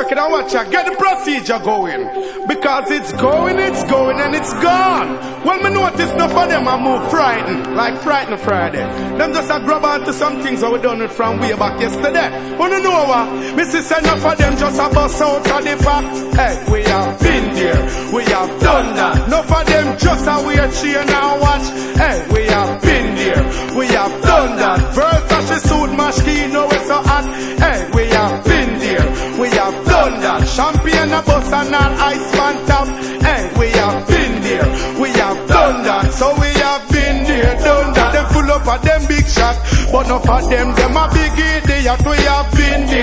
work it and watch ya. Get the procedure going. Because it's going, and it's gone. Well, me notice enough of them are move frightened. Like Frightened Friday. Them just a grab onto some things that we done it from way back yesterday. Wanna know what? Me see enough of them just a bust out of the back. Hey, we have been there. We have done that. Enough of them just a wear chain and watch. Hey, we have been there. We have done that. Versace suit, Moschino, it's so hot. Hey, we have been there. We have done that. Champagne, a bus and an ice on top. Hey, we have been there. We have done that. So we have been there, done that. Them full up of them big shots, but enough of them a big idiot. We have been there.